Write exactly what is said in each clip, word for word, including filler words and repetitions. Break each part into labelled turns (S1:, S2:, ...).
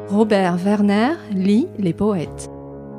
S1: Robert Werner lit les poètes.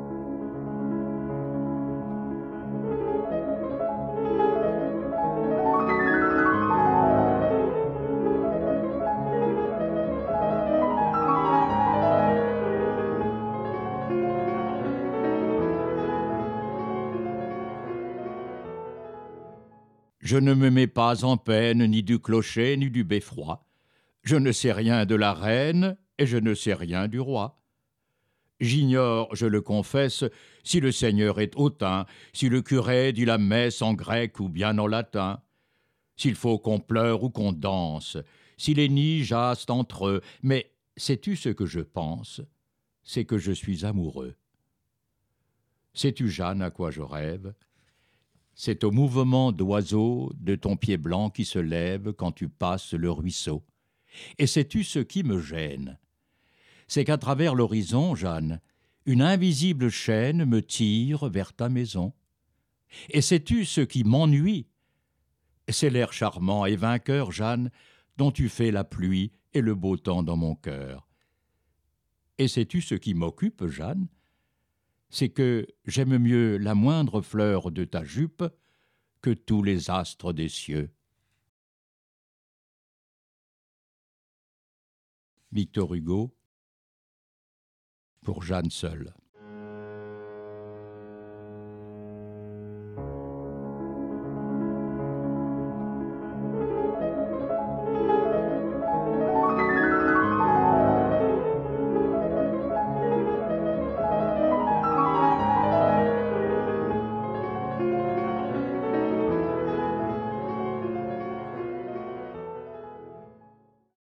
S2: Je ne me mets pas en peine ni du clocher ni du beffroi. Je ne sais rien de la reine et je ne sais rien du roi. J'ignore, je le confesse, si le Seigneur est hautain, si le curé dit la messe en grec ou bien en latin, s'il faut qu'on pleure ou qu'on danse, si les nids jasent entre eux. Mais sais-tu ce que je pense? C'est que je suis amoureux. Sais-tu, Jeanne, à quoi je rêve? C'est au mouvement d'oiseau de ton pied blanc qui se lève quand tu passes le ruisseau. Et sais-tu ce qui me gêne? C'est qu'à travers l'horizon, Jeanne, une invisible chaîne me tire vers ta maison. Et sais-tu ce qui m'ennuie? C'est l'air charmant et vainqueur, Jeanne, dont tu fais la pluie et le beau temps dans mon cœur. Et sais-tu ce qui m'occupe, Jeanne? C'est que j'aime mieux la moindre fleur de ta jupe que tous les astres des cieux. Victor Hugo, pour Jeanne seule.